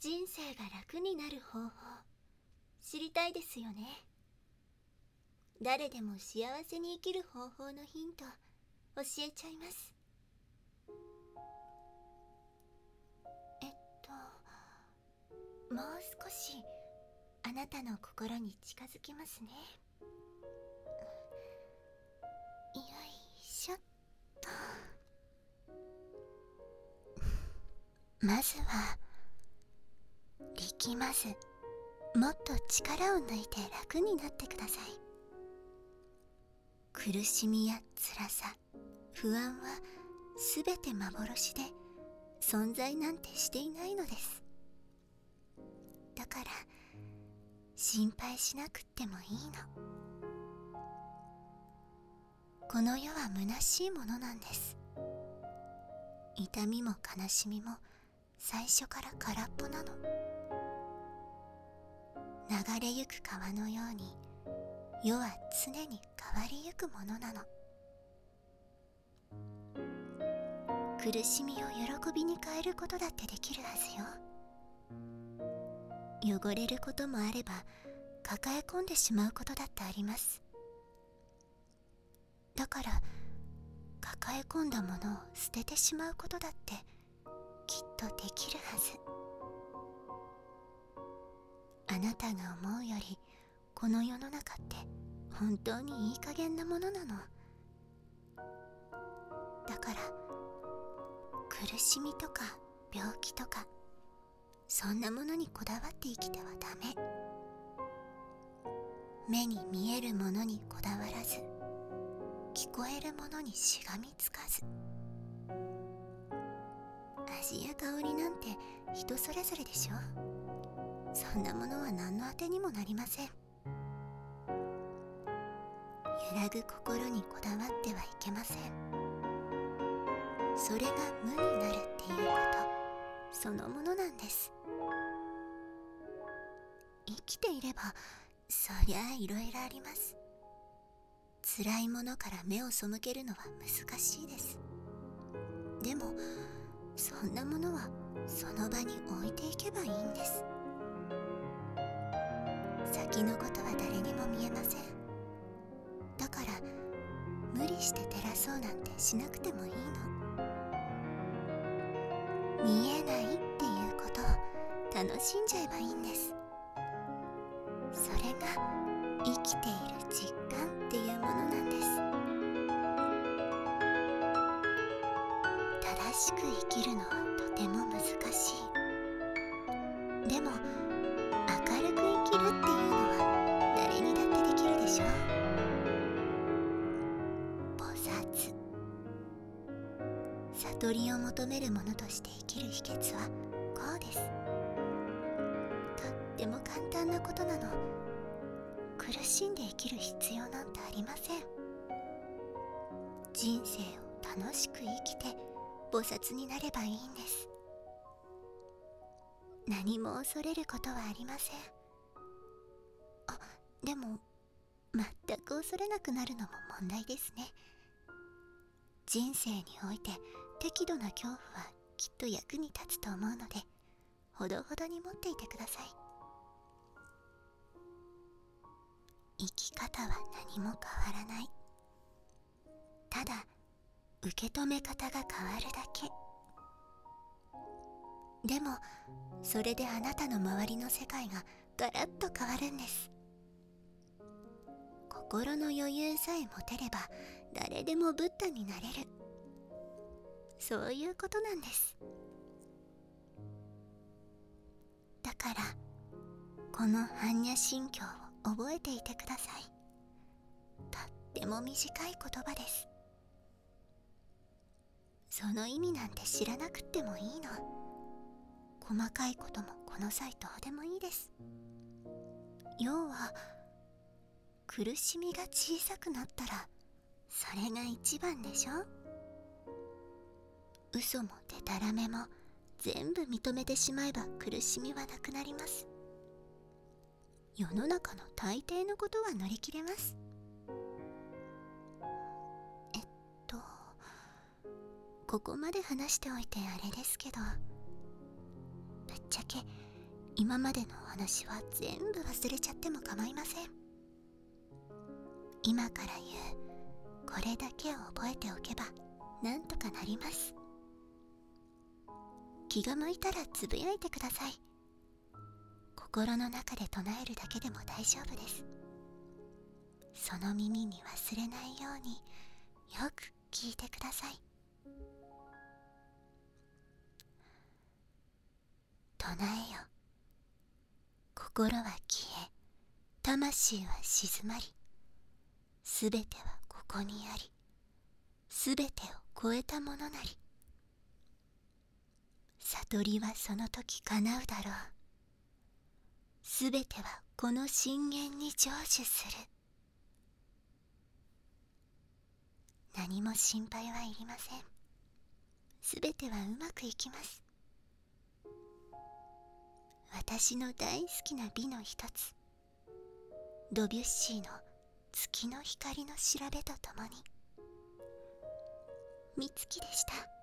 人生が楽になる方法知りたいですよね。誰でも幸せに生きる方法のヒント教えちゃいます。もう少しあなたの心に近づきますね。よいしょっと。まずは力まずもっと力を抜いて楽になってください。苦しみや辛さ、不安はすべて幻で存在なんてしていないのです。だから心配しなくってもいいの。この世は虚しいものなんです。痛みも悲しみも最初から空っぽなの。流れゆく川のように世は常に変わりゆくものなの。苦しみを喜びに変えることだってできるはずよ。汚れることもあれば抱え込んでしまうことだってあります。だから抱え込んだものを捨ててしまうことだってきっとできるはず。あなたが思うよりこの世の中って本当にいい加減なものなの。だから苦しみとか病気とかそんなものにこだわって生きてはダメ。目に見えるものにこだわらず、聞こえるものにしがみつかず。味や香りなんて人それぞれでしょ。そんなものは何のあてにもなりません。揺らぐ心にこだわってはいけません。それが無になるっていうことそのものなんです。生きていればそりゃあいろいろあります。辛いものから目を背けるのは難しいです。でもそんなものはその場に置いていけばいいんです。先のことは誰にも見えません。だから無理して照らそうなんてしなくてもいいの。見えないっていうことを楽しんじゃえばいいんです。それが生きている実感っていうものなんです。正しく生きるのはとても難しい。でも明るく生きるっていうのは誰にだってできるでしょ。菩薩、悟りを求める者として生きる秘訣はこうです。とっても簡単なことなの。苦しんで生きる必要なんてありません。人生を楽しく生きて菩薩になればいいんです。何も恐れることはありません。でも全く恐れなくなるのも問題ですね。人生において適度な恐怖はきっと役に立つと思うので、ほどほどに持っていてください。生き方は何も変わらない。ただ受け止め方が変わるだけ。でもそれであなたの周りの世界がガラッと変わるんです。心の余裕さえ持てれば誰でもブッダになれる。そういうことなんです。だからこの般若心経を覚えていてください。とっても短い言葉です。その意味なんて知らなくってもいいの。細かいこともこの際どうでもいいです。要は苦しみが小さくなったらそれが一番でしょ。嘘もデタラメも全部認めてしまえば苦しみはなくなります。世の中の大抵のことは乗り切れます。ここまで話しておいてあれですけど、ぶっちゃけ今までのお話は全部忘れちゃっても構いません。今から言うこれだけを覚えておけばなんとかなります。気が向いたらつぶやいてください。心の中で唱えるだけでも大丈夫です。その耳に忘れないようによく聞いてください。唱えよ。心は消え、魂は静まり、すべてはここにあり、すべてを超えたものなり。悟りはその時叶うだろう。すべてはこの深淵に成就する。何も心配はいりません。すべてはうまくいきます。私の大好きな美の一つ、ドビュッシーの月の光の調べとともに、美月でした。